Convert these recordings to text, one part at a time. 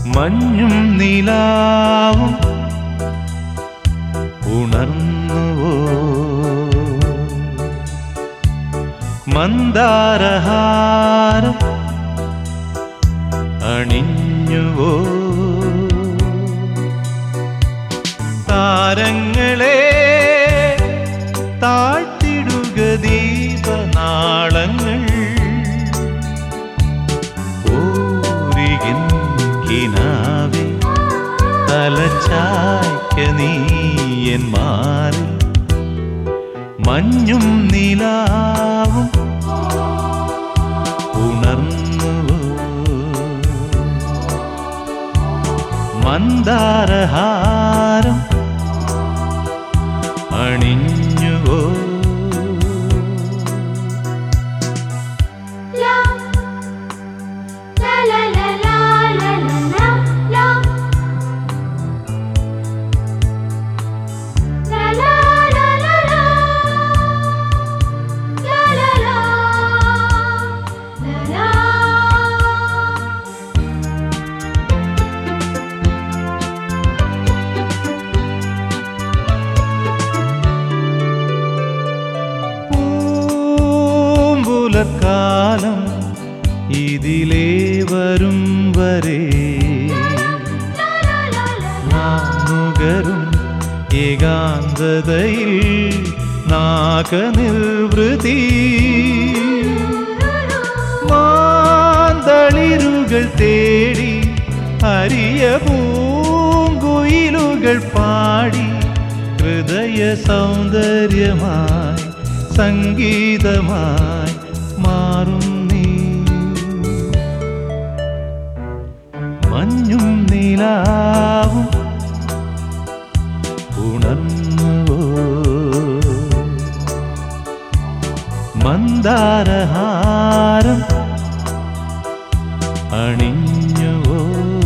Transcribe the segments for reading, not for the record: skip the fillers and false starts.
മഞ്ഞും നിലാവും ഉണർന്നുവോ? മന്ദാരഹാരം അണിഞ്ഞുവോ? താരങ്ങളെ താഴ്ത്തിടുക ദീപനാളങ്ങൾ. ഓരികിൻ കിനാവേ തലചായ്ക്ക നീ എൻ മാറിൽ. മഞ്ഞും നിലാവും ഉണർന്നുവോ? മന്ദാരഹാരം അണിഞ്ഞുവോ? കാലം ഇതിലേ വരും വരെ നാനുകരും ഏകാന്തതയിൽ നാഗനിർവൃതി. മാന്തളിരുകൾ തേടി അരിയ പൂങ്കുയിലുകൾ പാടി ഹൃദയ സൗന്ദര്യമായി സംഗീതമായി മാറും നീ. മഞ്ഞും നിലാവും ഉണർന്നുവോ? മന്ദാരഹാരം അണിഞ്ഞുവോ?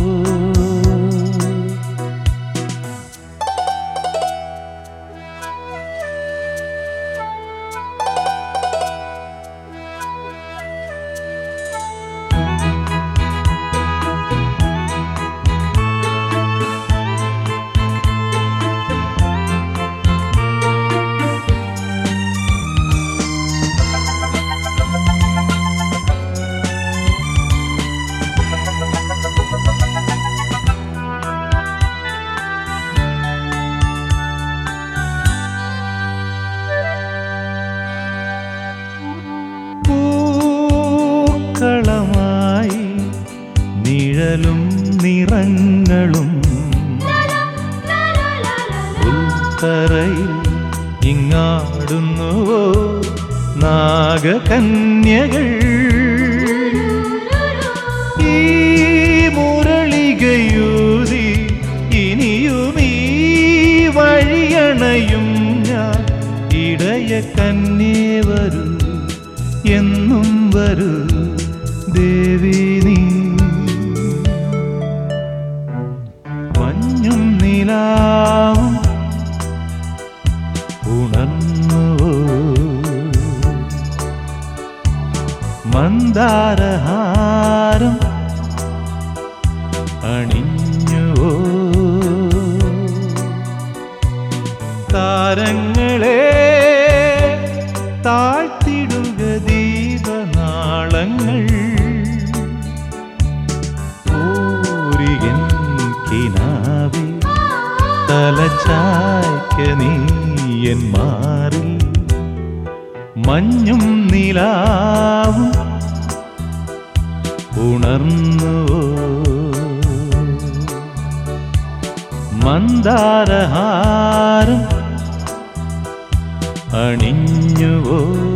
ളമായി നിഴലും നിറങ്ങളും ഉൾത്തറയിൽ ഇങ്ങാടുന്നുവോ നാഗകന്യകൾ. ഈ മുരളികയൂതി ഇനിയും ഈ വഴിയണയും ഞാൻ. ഇടയ കന്യേ വരൂ എന്നും വരൂ ദേവി നീ. മഞ്ഞും നിലാവും ഉണർന്നുവോ? മന്ദാരഹാരം അണിഞ്ഞുവോ? താരങ്ങളെ താഴ്ത്തിടുക ദീപനാളങ്ങൾ. ഓരികൻ കിനാവേ തലചായ്ക്ക നീ എൻ മാറിൽ. മഞ്ഞും നിലാവും ഉണർന്നുവോ? മന്ദാരഹാരം അണിഞ്ഞുവോ?